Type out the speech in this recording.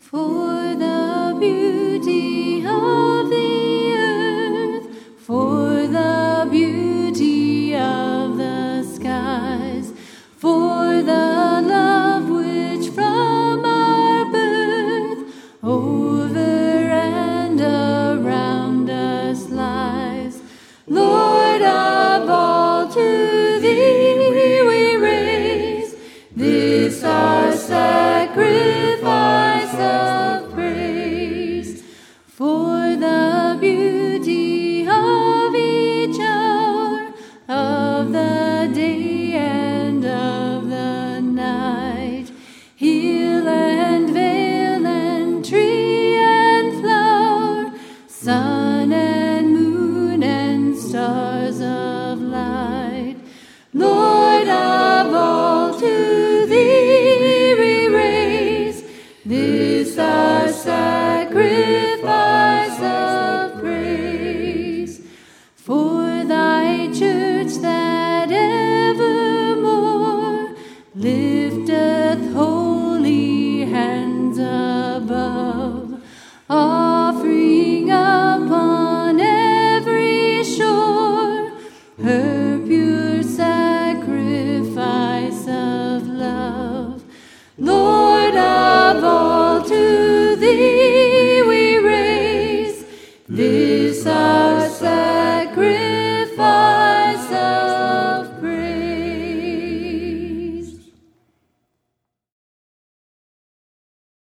For the beauty of the earth, for the beauty of the skies, for the love which from our birth over and around us lies. Lord of all, to thee we raise this our sacrifice of praise. For the beauty of each hour of the day and of the night, hill and vale and tree and flower, sun and moon and stars of light. Lord of all, to thee we raise this our sacrifice of praise. For thy church that evermore lifteth holy hands above, offering upon every shore her pure sacrifice of love. Lord of all, to thee we raise this